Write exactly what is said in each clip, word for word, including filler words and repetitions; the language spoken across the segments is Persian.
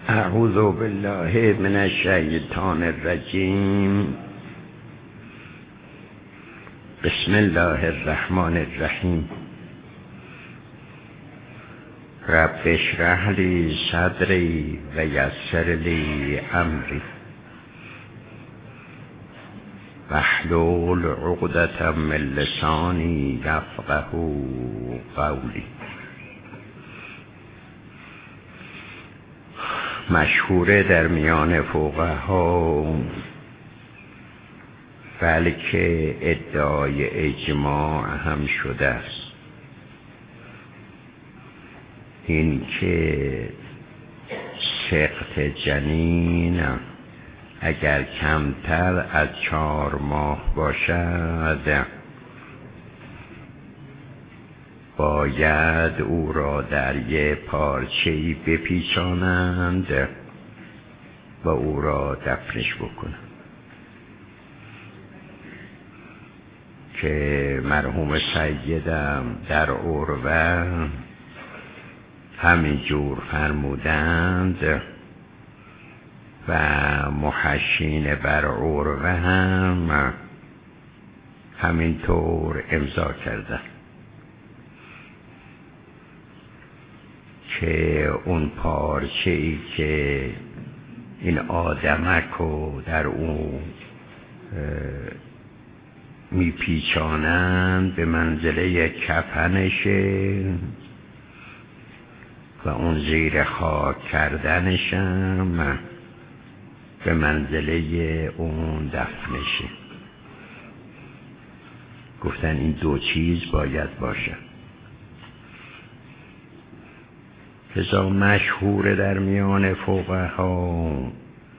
اعوذ بالله من الشیطان الرجیم. بسم الله الرحمن الرحیم. رب اشرح لی صدری و یسر لی امری واحلل عقدة من لسانی یفقهوا قولی. مشهوره در میان فقها، بلکه ادعای اجماع هم شده است، این که سقط جنین اگر کمتر از چهار ماه باشد باید او را در یک پارچه‌ای بپیچانند و او را دفنش بکنند، که مرحوم سیدم در عروه همین جور فرمودند و محشین بر عروه هم همینطور امضا کردند که اون پارچه ای که این آدمک رو در اون میپیچانند به منزله کفنشه و اون زیر خاک کردنشم به منزله اون دفنشه. گفتن این دو چیز باید باشه. لذا مشهور در میان فقها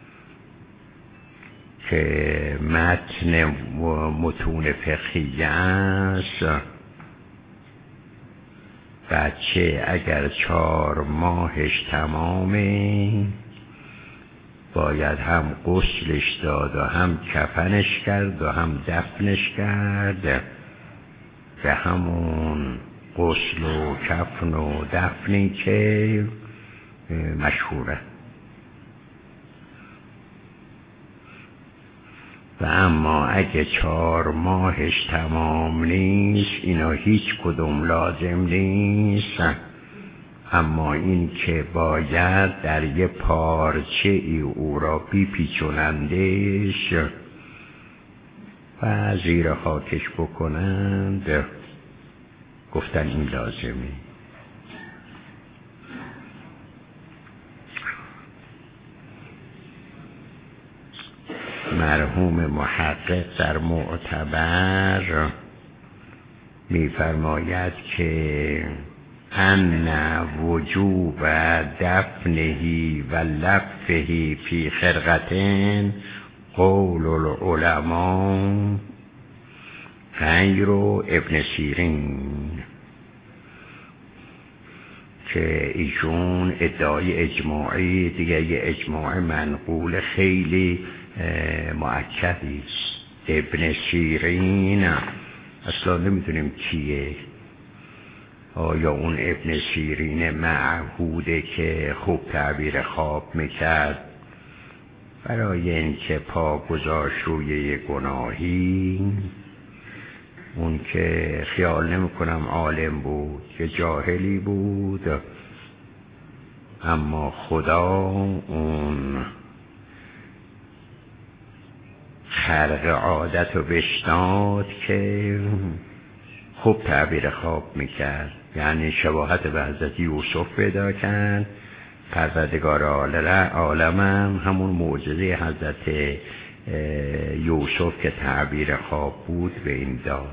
که متن و متون فقهی است، بچه اگر چهار ماهش تمامه باید هم غسلش داد و هم کفنش کرد و هم دفنش کرد، به همون غسل و کفن و دفنی که مشهوره. و اما اگه چهار ماهش تمام نیست اینا هیچ کدوم لازم نیست، اما این که باید در یه پارچه ای او را بیپیچونندش و زیر خاکش بکنند، گفتن این لازمی. مرحوم محقق در معتبر می‌فرماید که ان وجوب دفنه و لفه فی خرقتین قول العلماء غیر ابن سیرین، که ایشون ادعای اجماعی دیگه، یه اجماع منقول خیلی مؤکدی است. ابن سیرین اصلا نمیدونیم کیه، آیا اون ابن سیرین معهوده که خوب تعبیر خواب میکرد برای اینکه پا گذاشت روی گناهی، اون که خیال نمی کنم عالم بود که جاهلی بود، اما خدا اون خرق عادت رو بشناد که خوب تعبیر خواب میکرد، یعنی شباهت به حضرت یوسف پیدا کرد. پروردگار عالمم همون معجزه حضرت یوسف که تعبیر خواب بود به این داد.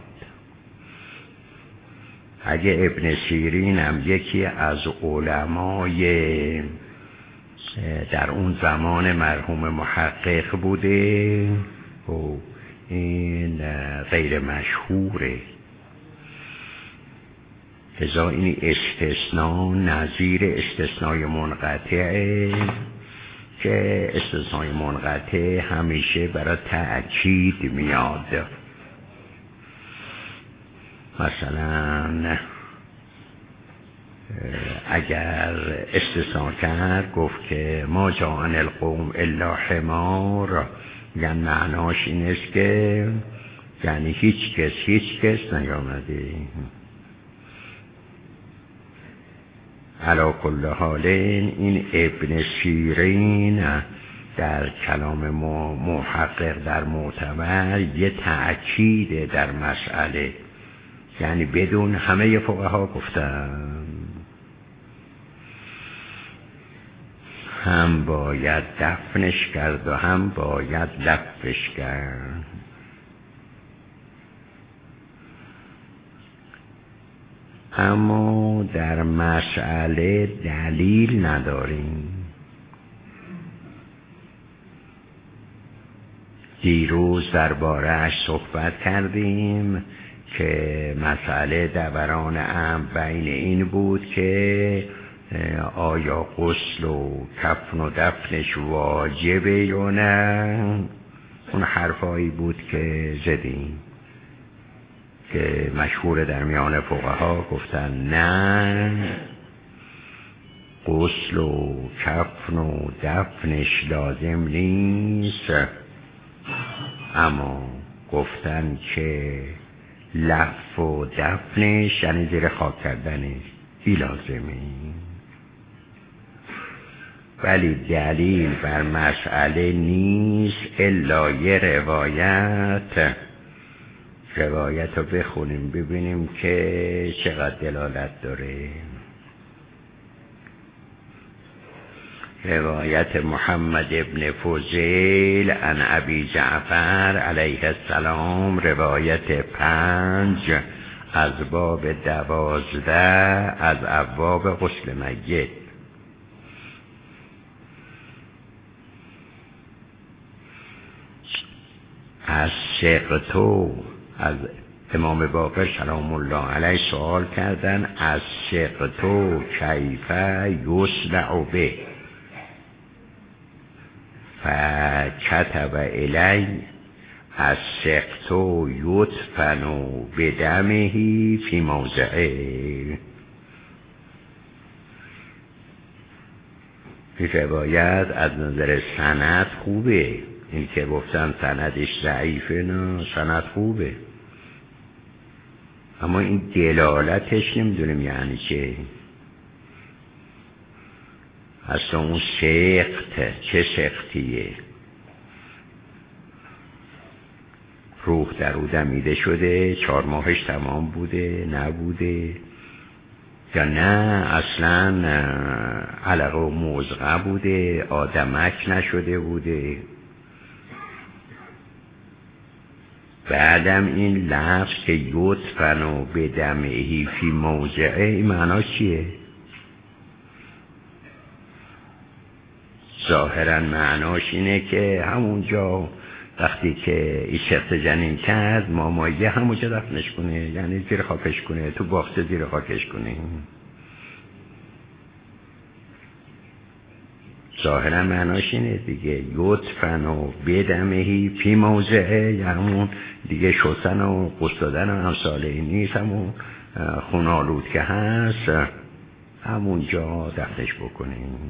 اگه ابن سیرین هم یکی از علمای در اون زمان مرحوم محقق بوده، و این غیر مشهوره. لذا این استثناء نظیر استثنای منقطعه، که استثنای منقطع همیشه برای تأکید میاد. مثلا اگر استثناء کرد گفت که ما جاءن القوم الا حمار، یعنی معناش این است که یعنی هیچ کس هیچ کس نیامده. علی کل حال این ابن سیرین در کلام محقق در معتبر یه تأکید در مسئله، یعنی بدون همه فقها گفتن هم باید دفنش کرد و هم باید لفش کرد. اما در مسئله دلیل نداریم. دیروز درباره‌اش صحبت کردیم که مسئله دوران امر بین این بود که آیا غسل و کفن و دفنش واجبه یا نه. اون حرفایی بود که زدیم که مشهور در میان فقها گفتن نه، غسل و کفن و دفنش لازم نیست، اما گفتن که لف و دفنش یعنی زیر خاک کردنش ای لازمه. ولی دلیل بر مسئله نیست الا یه روایت. روایت رو بخونیم ببینیم که چقدر دلالت داره. روایت محمد ابن فضیل عن ابی جعفر علیه السلام، روایت پنج از باب دوازده از ابواب غسل میت. از شقتو، از امام باقر سلام الله علیه سوال کردن از شقتو کیفه یصنع به، فکتب الی از شقتو یدفن بدمه فی موضعه. این روایت از نظر سند خوبه، این که گفتن سندش ضعیفه، نه سند خوبه، اما این دلالتش نمیدونیم یعنی چه. اصلا اون سخت چه سختیه؟ روح در او دمیده شده، چهار ماهش تمام بوده نبوده، یا نه اصلا علقه و مزغه بوده آدمک نشده بوده. بعدم این لفظ که یدفن و بدمهی فی موضعه، این معناش چیه؟ ظاهرا معناش اینه که همونجا وقتی که این شخص جنین کرد مامایه همونجا دفنش کنه، یعنی زیر خاکش کنه، تو باغچه زیر خاکش کنه. ظاهرا معناش اینه دیگه، یدفن و بدمهی فی موضعه، یعنی همون دیگه شستن و غسل دادن و امثال این نیست، همون خونالود که هست همونجا دفنش بکنیم.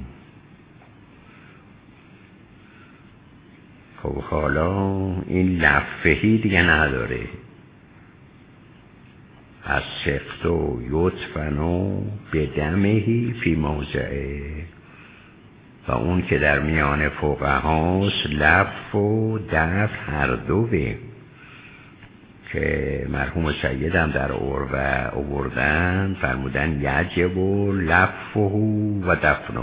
خب حالا این لفهی دیگه نداره، از سخت و یدفن و بدمهی فی موضعه، و اون که در میان فقهاست لف و دف هر دوه، که مرحوم سیدم در عروه آوردن فرمودن یجب و لفه و دفنه،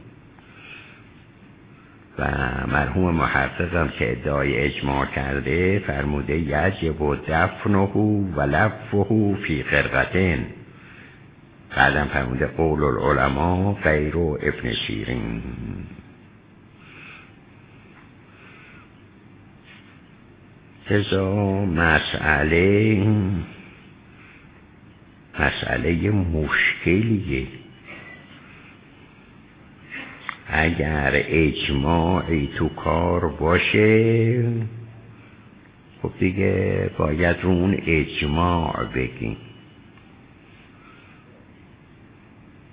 و مرحوم محققم که ادعای اجماع کرده فرموده یجب و دفنه و لفه فی خرقتین. بعدم فرموده قول العلماء غیر ابن سیرین. ازا مسئله مسئله مشکلیه. اگر اجماعی تو کار باشه خب دیگه باید رو اون اجماع بگیم.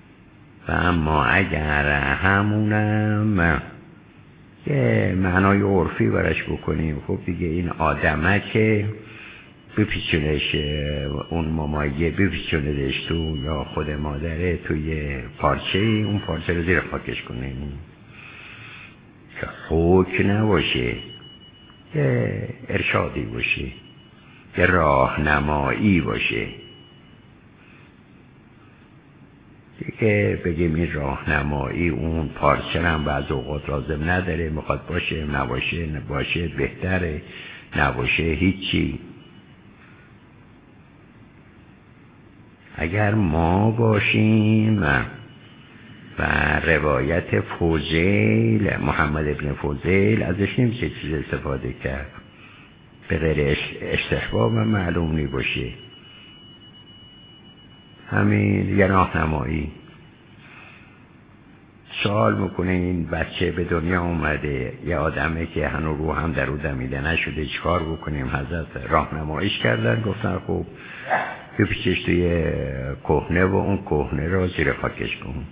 و اما اگر همونم یه معنای عرفی برش بکنیم، خب دیگه این آدمه که بپیچونش اون ممایه بپیچوندش تو یا خود مادره توی پارچه، اون پارچه رو زیر خاکش کنیم که خوک نباشه، یه ارشادی باشه، یه راهنمایی باشه. دیگه بگیم این راهنمایی اون پارچه هم بعض اوقات لازم نداره، میخواد باشه نباشه، نباشه بهتره، نباشه هیچی. اگر ما باشیم و روایت فوزیل، محمد ابن فوزیل، ازش نمیشه چیز استفاده کرد به غیر استحباب و معلوم نی باشه، همین یه راهنمایی. سوال میکنه این بچه به دنیا اومده، یه آدمه که هنو رو هم در او دمیده نشده، چیکار بکنیم؟ حضرت راهنماییش کردن، گفتن خب بپیچش توی کهنه و اون کهنه رو زیر خاکش کن.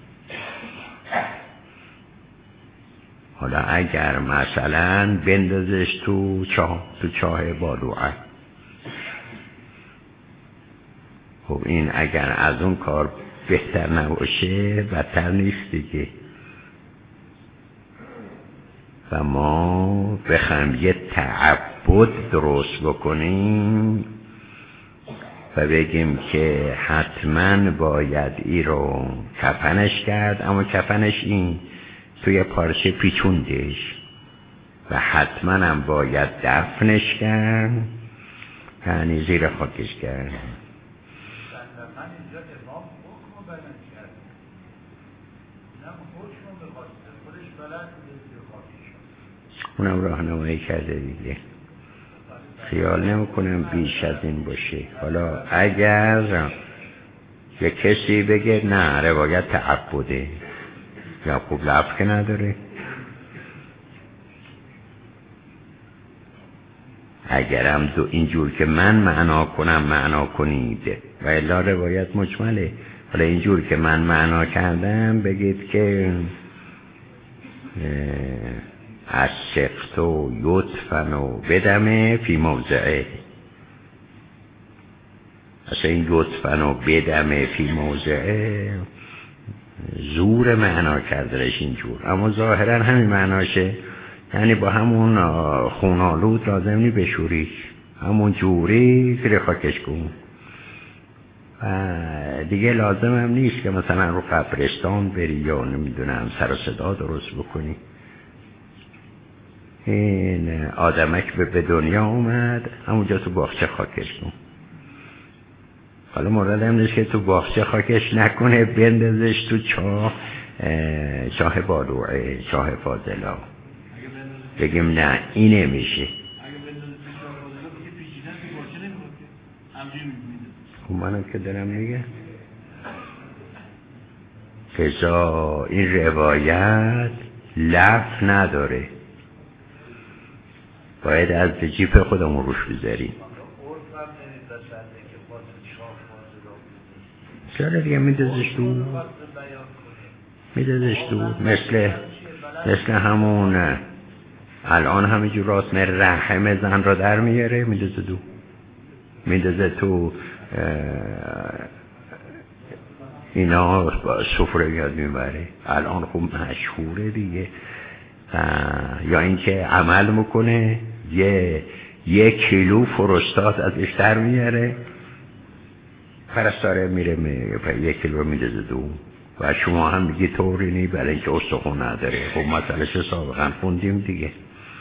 حالا اگر مثلا بندازش تو چاه، تو چاه بالوعه، خب این اگر از اون کار بهتر نباشه بدتر نیست دیگه. و ما بخوایم یه تعبد درست بکنیم و بگیم که حتما باید ای رو کفنش کرد، اما کفنش این توی پارچه پیچوندش، و حتما هم باید دفنش کرد، یعنی زیر خاکش کرد. اونم راهنمایی کرده دیگه، خیال نمیکنم بیش از این باشه. حالا اگر یه کسی بگه نه روایت تعبده، یا خوب لفظ که نداره، اگرم دو اینجور که من معنا کنم معنا کنید و الا روایت مجمله. حالا اینجور که من معنا کردم بگید که از سقط و یطفن و بدمه فی موضعه، اصلا این یطفن و بدمه فی موضعه زور معنا کردنش اینجور، اما ظاهرا همین معناشه، یعنی با همون خونالود لازم نی بشوریش، همون جوری زیر خاکش کن و دیگه لازم هم نیست که مثلا رو قبرستان بری یا نمیدونم سر و صدا درست بکنی. این آدمک به دنیا اومد، همونجا تو باغچه خاکش کن. حالا مورد هم نیست که تو باغچه خاکش نکنه، بندازش تو چاه، چاه بالوعه، چاه فاضلا. بگیم نه این نمیشه. خب منم که دارم میگه فضا این روایت لف نداره، باید از جیب خودمون روش بذاریم. چرا دیگه میدازش تو میدازش تو مثل مثل همون الان همینجور راست من رحم زن را در میاره، میدازه تو میدازه تو اینا سفره یاد میبره. الان خوب مشهوره دیگه. یا اینکه عمل میکنه یه یک کیلو فروستات ازش در میاره، پرستاره میره می یک کیلو میدازه دو و شما هم میگی طوری نی برای اینکه استخون نداره. خب مسئله سابقا خوندیم دیگه.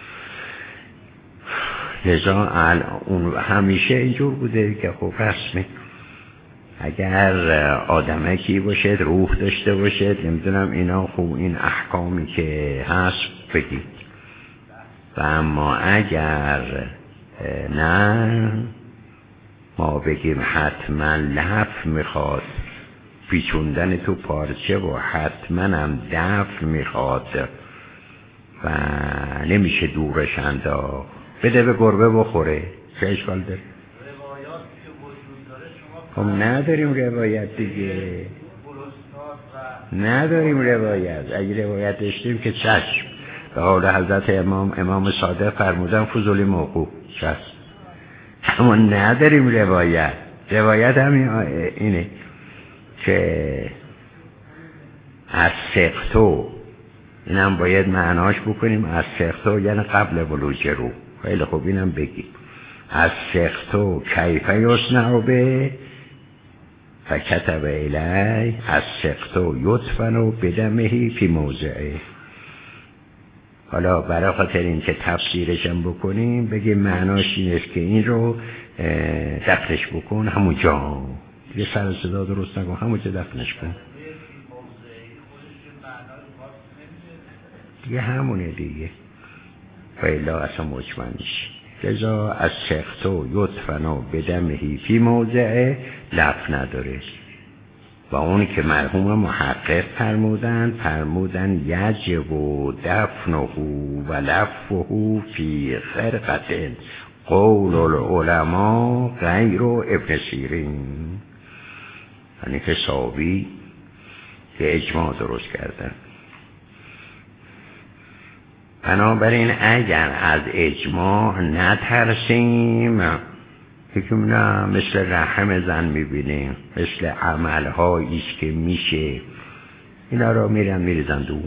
لذا اون همیشه اینجور بوده که خب رسمه اگر آدمکی باشه روح داشته باشه نمیدونم اینا، خوب این احکامی که هست بگید. و اما اگر نه ما بگیم حتما لف میخواد پیچوندن تو پارچه و حتما هم دفن میخواد و نمیشه دورش انداخت، بده به گربه بخوره، چه اشکال داره؟ خب نداریم روایت دیگه. نداریم روایت. اگه روایت داشتیم که چشم، به قول حضرت امام امام صادق فرمودن فضولی موقوف چشم، اما نداریم روایت. روایت همین اینه که از سقطو، اینم باید معناش بکنیم. از سقطو یعنی قبل بلوغ روح. خیلی خوب اینم بگیم. از سقطو کیف یصنع به فکتب الی از سقطو یدفن بدمه فی موضعه. حالا برای خاطر این که تفسیرشم بکنیم بگیم معناش این است که این رو دفنش بکن همونجا، یه سر صدا درست نکن، همونجا دفنش کن دیگه، همونه دیگه. فیلا اصلا مجمع میشه. لذا از سقطو یدفن بدمه فی موضعه لف نداره. و اون که مرحوم محقق فرمودن فرمودن یجب و دفنه و لفه فی خرقت قول العلماء غیر ابن سیرین، یعنی که صحابی که اجماع درست کردن. بنابراین اگر از اجماع نترسیم، فکر نه مثل رحم زن میبینیم، مثل عملهاییست که میشه اینا رو میرن میریزن دو.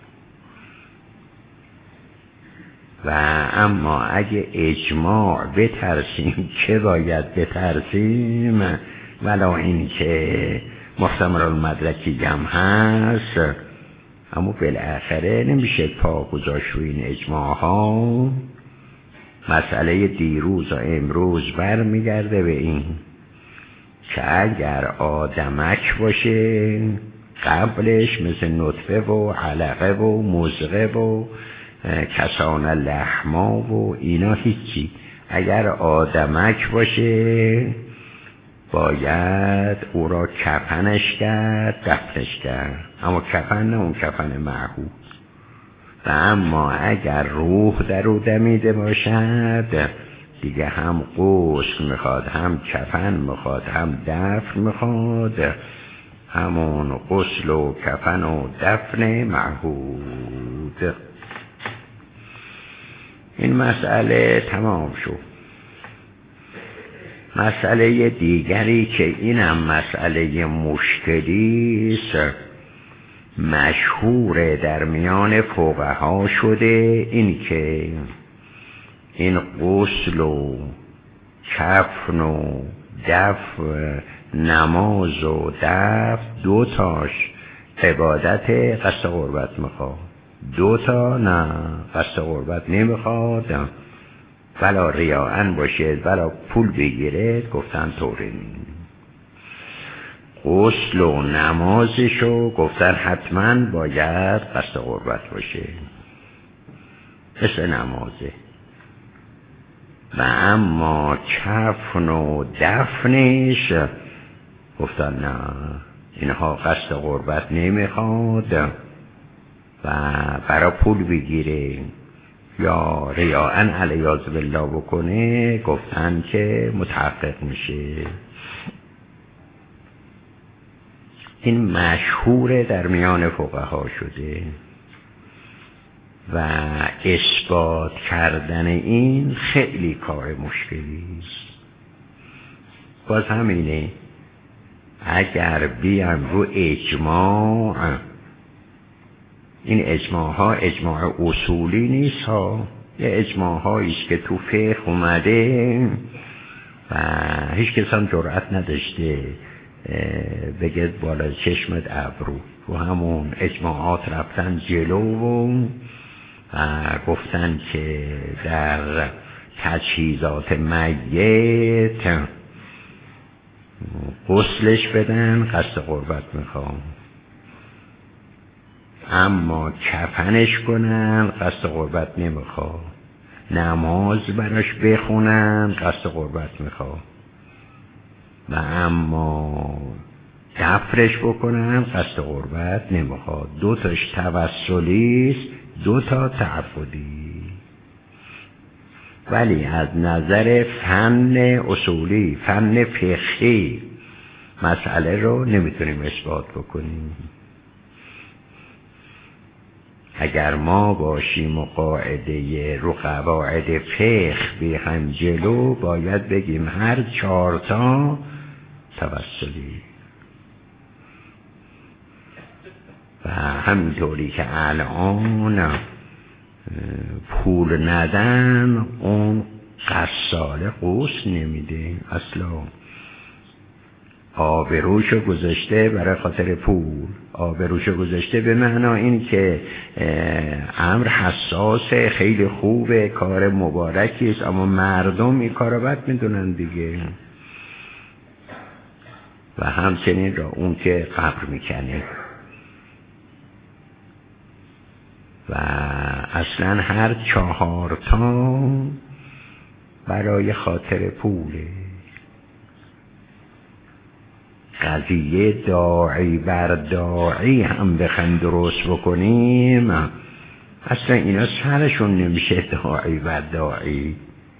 و اما اگه اجماع بترسیم که باید بترسیم، ولا این که محتمل المدرکی هم هست، اما بالاخره نمیشه پا گذاشت رو این اجماع ها. مسئله دیروز و امروز برمیگرده به این که اگر آدمک باشه قبلش مثل نطفه و علقه و مضغه و کسان لحما و اینا هیچی، اگر آدمک باشه باید او را کفنش کرد، دفنش کرد، اما کفن نه اون کفن معهود. و اما اگر روح در او دمیده باشد دیگه هم غسل میخواد، هم کفن میخواد، هم دفن میخواد، همون غسل و کفن و دفن معهود. این مسئله تمام شد. مسئله دیگری که اینم مسئله مشکلی است، مشهور در میان فقها شده، این که این غسل و کفن و دفن، نماز و دفن دو تاش عبادت قصد قربت میخواد، دو تا نه قصد قربت نمیخواد، ولا ریاءن باشد ولا پول بگیرد. گفتن طوری نیست. غسل و نمازشو گفتن حتما باید قصد قربت باشه مثل نمازه. و اما کفن و دفنش گفتن نه، اینها قصد قربت نمیخواد و برای پول بگیره یا ریاءن علیاذ بالله بکنه، گفتن که متحقق میشه. این مشهور در میان فقها شده و اثبات کردن این خیلی کار مشکلی است. باز همینه، اگر بیان رو اجماع، این اجماع ها اجماع اصولی نیست ها، یه اجماع هاییست که تو فقه اومده و هیچ کس هم جرأت نداشته بگید بالا چشمت ابرو، و همون اجماعات رفتن جلو و گفتن که در تجهیزات میت غسلش بدن قصد قربت میخوام، اما کفنش کنن قصد قربت نمیخواد، نماز براش بخونن قصد قربت میخواد، و اما دفرش بکنن قصد قربت نمیخواد. دو تاش توسلیست، دو تا تعبدی. ولی از نظر فن اصولی، فن فقهی مسئله رو نمیتونیم اثبات بکنیم. اگر ما باشیم و قاعده رو قواعد فقه به هم جلو، باید بگیم هر چهارتا توسلی. و همینطوری که الان پول ندن اون قصاله قوس نمیده، اصلا آبروشو گذاشته برای خاطر پول. آبروشو گذاشته به معنا این که امر حساسه، خیلی خوبه، کار مبارکی است، اما مردم این کارو بد میدونن دیگه. و همچنین را اون که قبر میکنه و اصلا هر چهارتا برای خاطر پوله. قضیه داعی بر داعی هم بخوایم درست بکنیم، اصلا اینا سرشون نمیشه داعی بر داعی.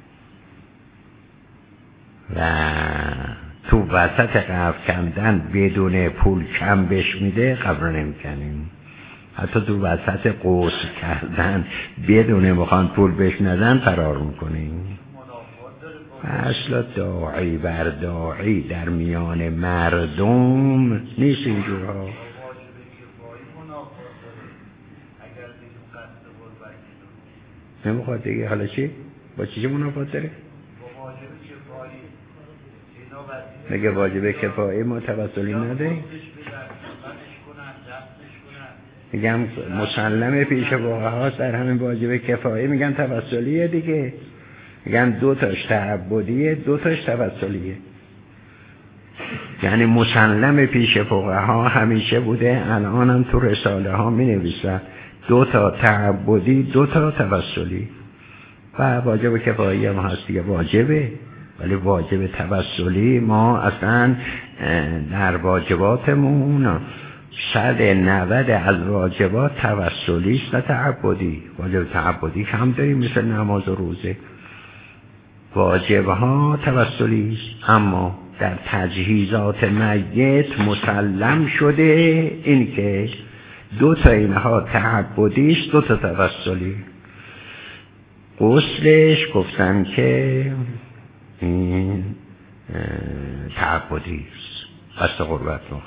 و تو وسط قبر کندن بدون پول کم بش میده، قبر نمیکنیم. حتی تو وسط قوس کردن بدون مخوان پول بش ندن فرار میکنیم. اصلا داعی بر داعی در میان مردم نیست اینجورها. نمیخواد دیگه. حالا چی؟ با چی منافات داره؟ مگه واجب کفایی ما توسلی نده؟ میگم مسلم پیش فقها در همین واجب کفایی میگن توسلیه دیگه. میگن دو تاش تعبدیه، دو تاش توسلیه. یعنی مسلم پیش فقها همیشه بوده، الان هم تو رساله ها می نویسن دو تا تعبدی، دو تا توسلی. و واجب کفایی هم هست دیگه، واجبه. ولی واجب توسلی ما اصلا در واجباتمون صد نود از واجبات توسلی است نه تعبدی. واجب تعبدی کم داریم مثل نماز و روزه. واجبها توسلی است، اما در تجهیزات میت مسلم شده این که دو تا اینها تعبدی است، دو تا توسلی. غسلش گفتن که این تعبدی است، قصد قربت ما.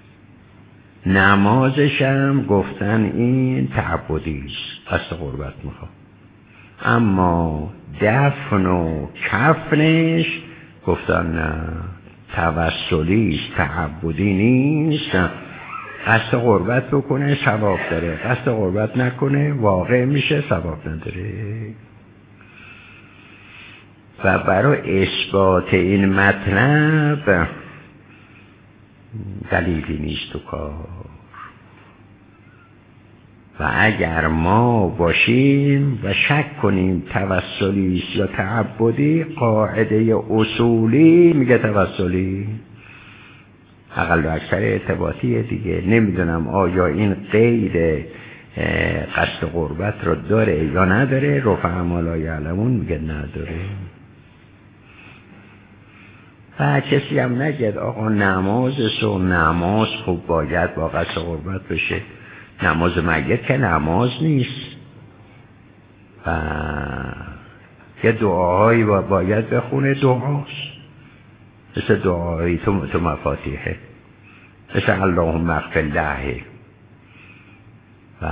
نمازش هم گفتن این تعبدی است، قصد قربت میخواد. اما دفن و کفنش گفتن نه، توسلی است، تعبدی نیست. قصد قربت بکنه ثواب داره، قصد قربت نکنه واقع میشه ثواب نداره. و برای اثبات این مطلب دلیلی نیست تو کار. و اگر ما باشیم و شک کنیم توسلی یا تعبدی، قاعده اصولی میگه توسلی. اقل و اکثر ارتباطیه دیگه. نمیدونم آیا این قید قصد قربت رو داره یا نداره. رفعا لا یعلمون میگه نداره. و کسی هم نگید آقا نماز سو نماز خوب باید با قصد قربت بشه. نماز میت که نماز نیست. و یه دعاهایی باید بخونه، دعاست مثل دعایی تو, تو مفاتیحه، مثل اللهم اغفر له. و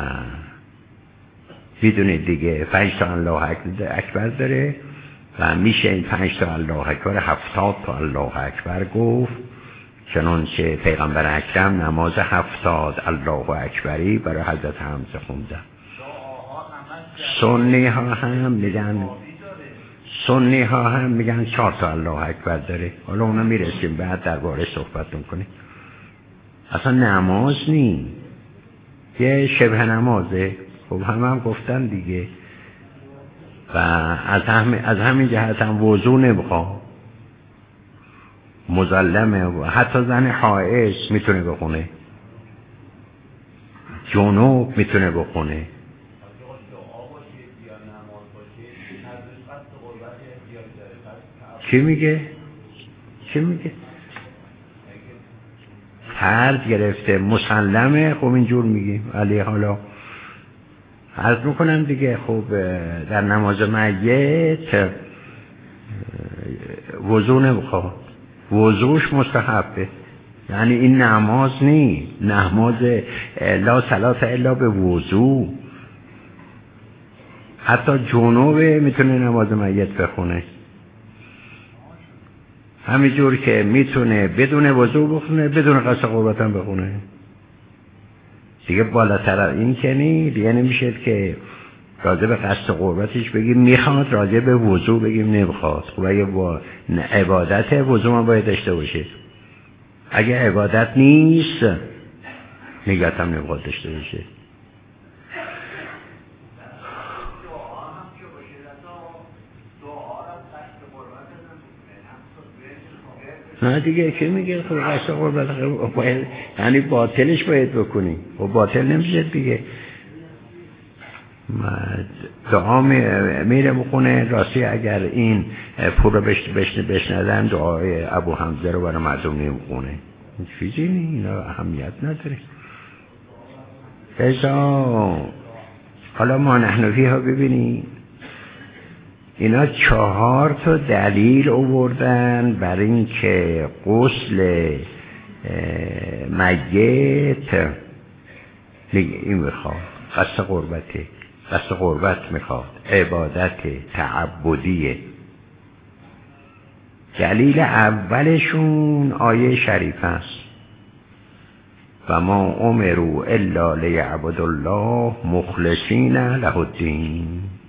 میدونید دیگه پنج تا الله اکبر داره و میشه این پنج تا الله اکبر هفتاد تا الله اکبر گفت. چنانچه پیغمبر اکرم نماز هفتاد الله اکبری برای حضرت حمزه خوندن. سنی ها هم میگن سنی ها هم میگن چهار تا الله اکبر داره. حالا اونا میرسیم بعد درباره صحبت میکنیم. اصلا نماز نی، یه شبه نمازه. خب هم هم گفتن دیگه. و از هم از همین جهت هم وضو نمیخواد، مظلمه. و حتی زن حائض میتونه بخونه، جنوب میتونه بخونه. چی میگه؟ چی میگه؟ فرد گرفته مسلمه. خب اینجور میگیم. ولی حالا عرض میکنم دیگه. خب در نماز میت وضو نمیخواد، وضوش مستحبه، یعنی این نماز نی، نماز لا صلاة الا به وضو. حتی جنوبه میتونه نماز میت بخونه، همینجور که میتونه بدون وضو بخونه، بدون قصد قربت هم بخونه. دیگه بالاتر این که نی، دیگه نمیشه که راجع به قصد قربتش بگیم میخواد، راجع به وضو بگیم نمیخواد. خب اگه با عبادت وضو هم باید داشته باشه، اگه عبادت نیست نگات هم نمیخواد داشته باشه. نه دیگه که میگه خب قصد قربت باید، یعنی باطلش باید بکنی، خب باطل نمیشه دیگه. دعا میره بخونه. راستی اگر این پول رو بشنادن دعای ابو حمزه رو برای مردم نمیخونه، چیزی نی، اینا اهمیت نداره. ازا حالا ما نحنفی ها ببینی اینا چهار تا دلیل آوردن برای این که غسل میت این میخواد قصد قربته، قصد قربت میخواد، عبادت تعبدیه. دلیل اولشون آیه شریف است و ما امروا الا لیعبدوا الله مخلصین له الدین.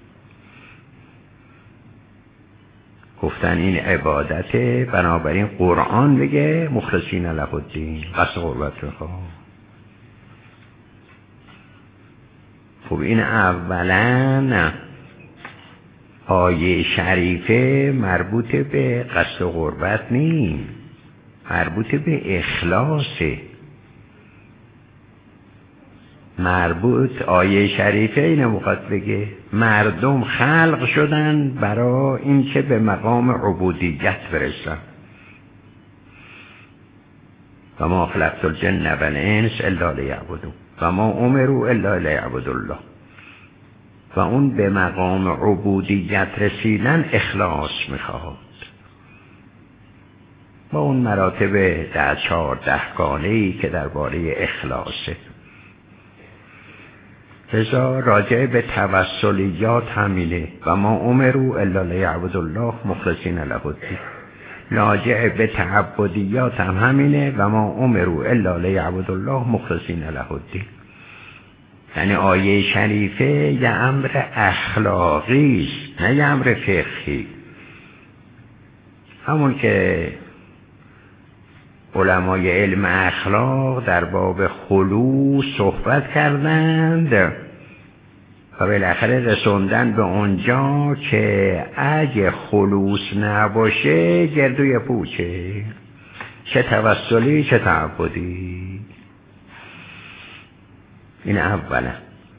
گفتن این عبادته، بنابراین قرآن بگه مخلصین له الدین، قصد قربت میخواد. خب این اولا آیه شریفه مربوط به قصد قربت نیست، مربوط به اخلاصه. مربوط آیه شریفه اینه موقت بگه مردم خلق شدن برای اینکه به مقام عبودیت برسن. و ما خلقت الجن و الانس الا لیعبدون و ما امروا الا لیعبدوا الله. و اون به مقام عبودیت رسیدن اخلاص میخواد. با اون مراتب در چهارده گانه‌ای که درباره اخلاصه. لذا راجع به توسلیات همینه و ما امروا الا لیعبدوا الله مخلصین له الدین. راجع به تعبدیات هم همینه و ما امروا الا لیعبدوا الله مخلصین له الدین. یعنی آیه شریفه یه امر اخلاقی است، نه یه امر فقهی. همون که علمای علم اخلاق در باب خلوص صحبت کردند و بالاخره رسوندن به اونجا که اگه خلوص نباشه گردوی پوچه، چه توسلی چه تعبدی. این اولا.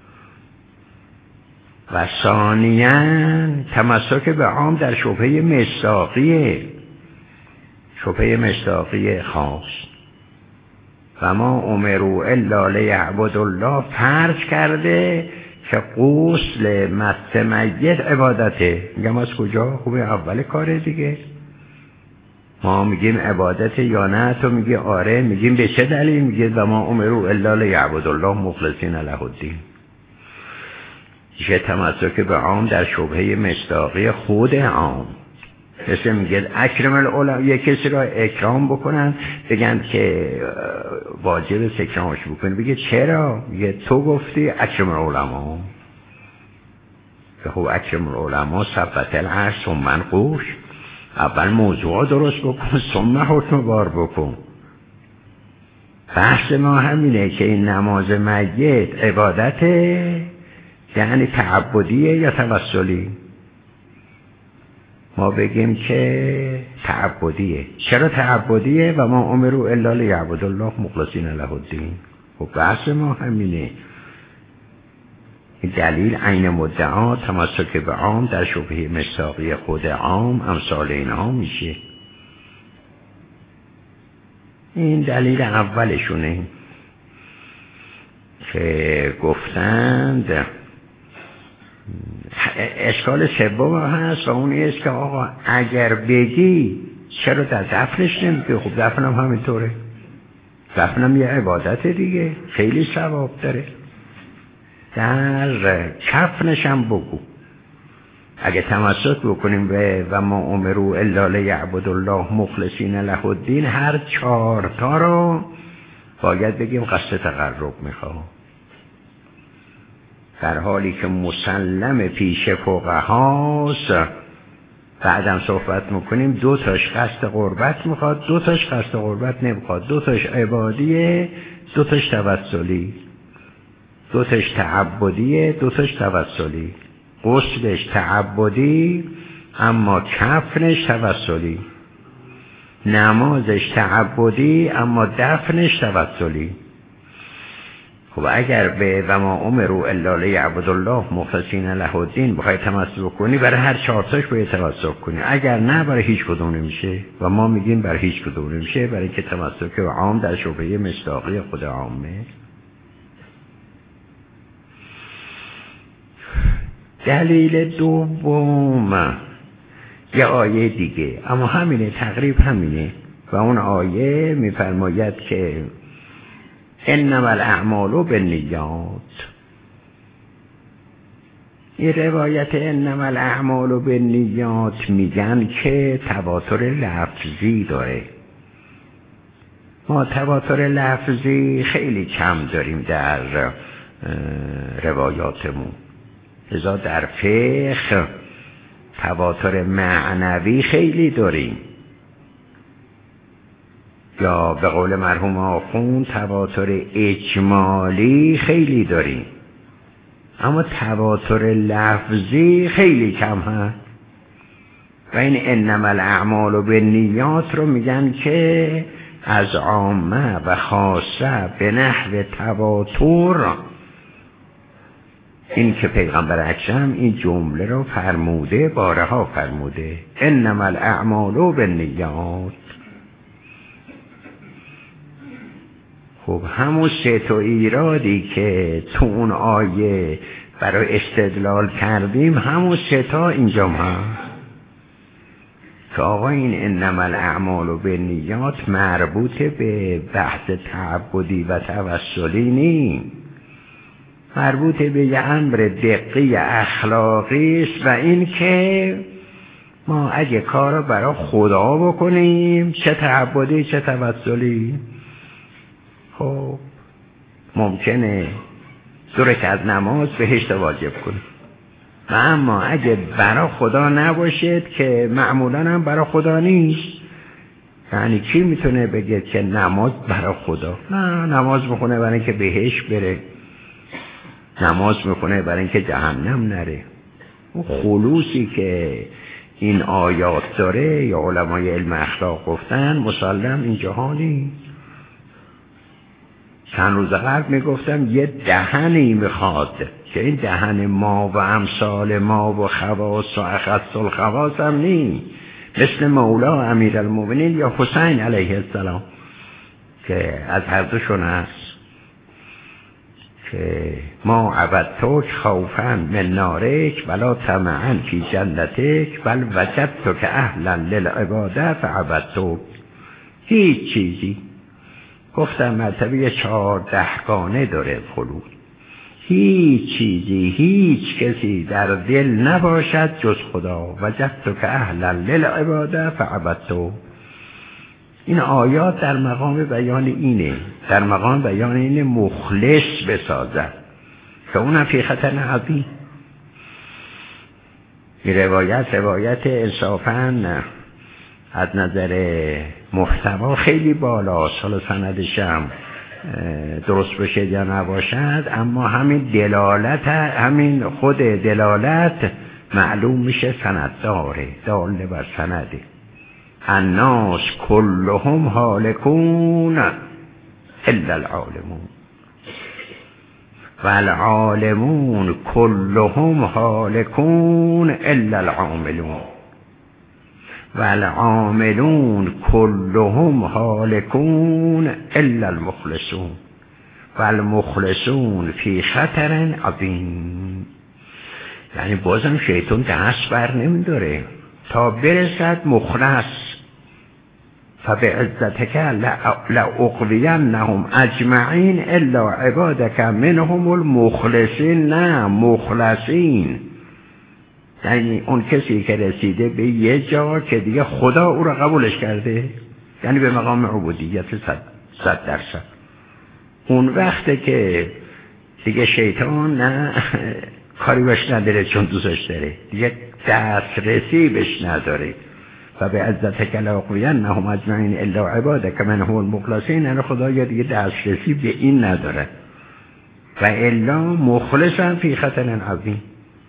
و ثانیاً تمسک به عام در شبهه مصداقیه، شبهه مصداقی خاص. و ما امروا الا لیعبدوا الله فرض کرده که غسل مست میت عبادته. میگم از کجا؟ خوبه اول کاره دیگه. ما میگیم عبادت یا نه؟ تو میگی آره. میگیم به چه دلیل؟ میگه و ما امروا الا لیعبدوا الله مخلصین له الدین. چه تمسک به عام در شبهه مصداقی خود عام. مثل میگه اکرم العلماء، یک کسی را اکرام بکنن بگن که واجب اکرامش بکنه، بگه چرا؟ میگه تو گفتی اکرم العلماء. خب اکرم العلماء ثبت العرش ثم منقوش. اول موضوع درست بکن ثم حکم بار بکن. بحث ما همینه که این نماز میت عبادته، یعنی تعبدیه یا توسلی؟ ما بگیم که تعبدیه. چرا تعبدیه؟ و ما امروا الا لیعبدوا الله مخلصین له الدین. خب بحث ما همینه. دلیل عین مدعا تمسک به عام در شبهه مصداقی خود عام امثال اینها میشه. این دلیل اولشونه که گفتند اشکال سوم هست و اون است که آقا اگر بگی چرا در دفنش نمیگی؟ خب دفن هم همینطوره، دفن هم یه عبادت دیگه، خیلی ثواب داره. در کفنش هم بگو. اگه تمسک بکنیم به و ما امروا الا لیعبدوا الله مخلصین له الدین، هر چهار تا رو باید بگیم قصد تقرب میخوام، در حالی که مسلم پیش فقهاست. بعدم صحبت میکنیم دو تاش قصد قربت میخواد، دو تاش قصد قربت نمیخواد، دو تاش عبادیه، دو تاش توسلی، دو تاش تعبدیه، دو تاش توسلی. غسلش تعبدی اما کفنش توسلی، نمازش تعبدی اما دفنش توسلی. خب اگر به و ما امروا الا لیعبدوا الله مخلصین له الدین بخوای تمسک بکنی، برای هر چهار تاش باید تمسک کنی. اگر نه برای هیچ کدوم نمیشه و ما میگیم برای هیچ کدوم نمیشه، برای اینکه تمسک عام در شبهه مصداقی خود عامه. دلیل دوم یه آیه دیگه، اما همینه، تقریب همینه، و اون آیه میفرماید که انما الاعمال بالنیات. این روایت انما الاعمال بالنیات میگن که تواتر لفظی داره. ما تواتر لفظی خیلی کم داریم در روایاتمون، لذا در فقه تواتر معنوی خیلی داریم، یا به قول مرحوم آخوند تواتر اجمالی خیلی داریم، اما تواتر لفظی خیلی کم هست. و این انما الاعمال بالنیات رو میگن که از عامه و خاصه به نحو تواتر. این که پیغمبر اکرم این جمله رو فرموده، بارها فرموده، انما الاعمال بالنیات. خب همون سه تا ایرادی که تو اون آیه برای استدلال کردیم، همون سه تا اینجا هست که آقا این انما الاعمال بالنیات مربوط به بحث تعبدی و توسلی نیست، مربوط به یه امر دقیق اخلاقی است، و این که ما اگه کار رو برای خدا بکنیم، چه تعبدی چه توسلی، خب ممکنه دو رکعت نماز بهشت واجب کنیم، و اما اگه برای خدا نباشد که معمولا هم برای خدا نیست، یعنی کی میتونه بگه که نماز برای خدا؟ نه، نماز میخونه برای اینکه بهشت بره، نماز میخونه برای اینکه جهنم نره. اون خلوصی که این آیات داره یا علمای علم اخلاق گفتن مسلم این جهانی. چند روز قبل میگفتم یه دهنی میخواد که این دهن ما و امثال ما و خواص و اخص الخواص هم نی، مثل مولا امیرالمومنین یا حسین علیه السلام که از هر دوشون هست که ما عبدتک خوفا من نارک ولا طمعا فی جنتک بل وجدتک اهلا للعباده فعبدتک. هیچ چیزی، گفتم مرتبه چهاردهگانه داره خلود، هیچ چیزی هیچ کسی در دل نباشد جز خدا، وجدتک اهلا للعباده فعبدتک. این آیات در مقام بیان اینه، در مقام بیان اینه مخلص بسازد که اونم فی خطر عظیم. این روایت روایت انصافاً از نظر محتوا خیلی بالاست، حالا سندش هم درست بشه یا نباشد، اما همین دلالت، همین خود دلالت معلوم میشه سند داره، داله بر سنده. الناس كلهم هالكون الا العالمون والعالمون كلهم هالكون الا العاملون والعاملون كلهم هالكون الا المخلصون والمخلصون في خطر عظیم. یعنی بازم شیطان دست بر نمیداره تا برسد مخلص. فبعزتک لأغوینهم اجمعین الا عبادک منهم المخلصین. نه، مخلصین یعنی اون کسی که رسیده به یه جا که دیگه خدا او را قبولش کرده، یعنی به مقام عبودیت صد, صد درصد. اون وقته که دیگه شیطان نه کاری باش نداره، چون دوستش داره، دیگه دسترسی بهش نداره. و به عزتک لأغوینهم اجمعین الا عبادک منهم المخلصین. یعنی خدا یا دیگه دسترسی به این نداره. و الا مخلصا فی خطر عظیم.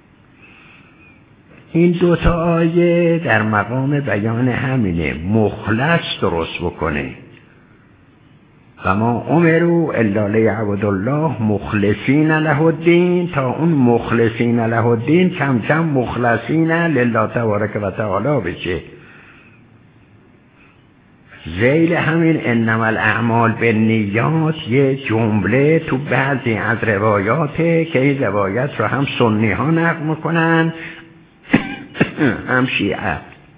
این دوتا آیه در مقام بیان همینه، مخلص درست بکنه. و ما امروا الا لیعبدوا الله مخلصین له الدین، تا اون مخلصین له الدین کم کم مخلصین لله تبارک و تعالی بشه. ذیل همین انما الاعمال بالنیات یه جمله تو بعضی از روایاته که این روایت رو هم سنی ها نقل میکنن هم شیعه،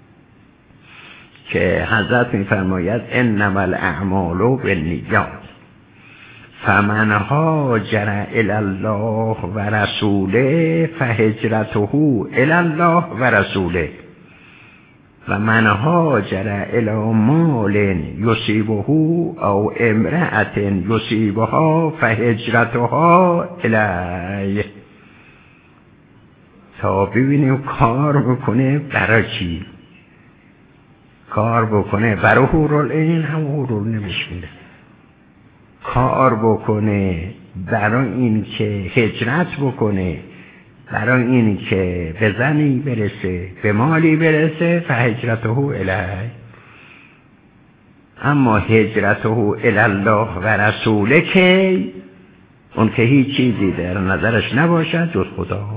که حضرت میفرماید انما الاعمال بالنیات فمن هاجر الی الله و رسوله فهجرته الی الله و رسوله و من هاجر الی مال یصیبه او امرأة یصیبها فهجرتها الیه. تا ببینیم کار بکنه برای چی. کار بکنه برای حورالعین، هم حورال نمیشونه. کار بکنه برای این که هجرت بکنه، برای این که به زنی برسه، به مالی برسه، فهجرته الیه. اما هجرته الی الله و رسوله که اون که هیچ چیزی در نظرش نباشد جز خدا.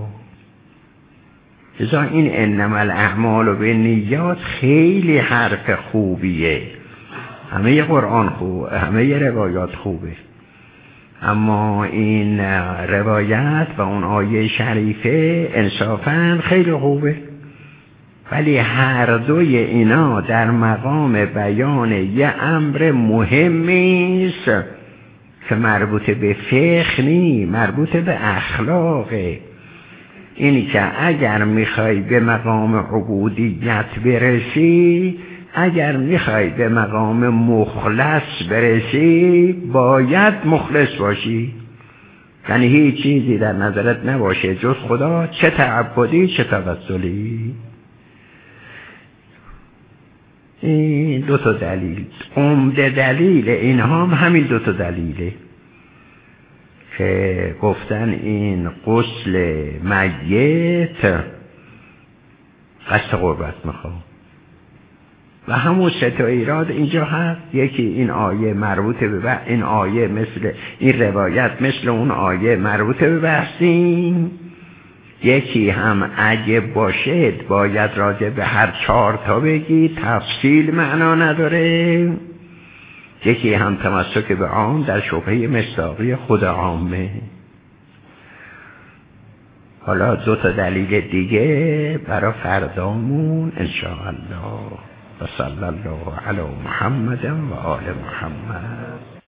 لذا این انما الاعمال بالنیات خیلی حرف خوبیه. همه قرآن خوبه، همه روایات خوبه، اما این روایت و اون آیه شریفه انصافاً خیلی خوبه. ولی هر دوی اینا در مقام بیان یه امر مهمی است که مربوط به فقه نی، مربوط به اخلاقه. اینی که اگر میخوای به مقام عبودیت برسی، اگر میخوای به مقام مخلص برسی، باید مخلص باشی. یعنی هیچ چیزی در نظرت نباشه جز خدا، چه تعبدی چه توسلی. این دو تا دلیل، عمده دلیل اینها هم همین دو تا دلیله که گفتن این غسل میت قصد قربت میخواد. و همون سه تا ایراد اینجا هست. یکی این آیه مربوط به این آیه، مثل این روایت مثل اون آیه مربوط به بحثین. یکی هم اگه باشد باید راجع به هر چهار تا بگی، تفصیل معنا نداره. یکی هم تمسک به عام در شبهه مصداقی خود عامه. حالا دو تا دلیل دیگه برای فردامون انشاءالله. و صلی الله علی محمد و آل محمد.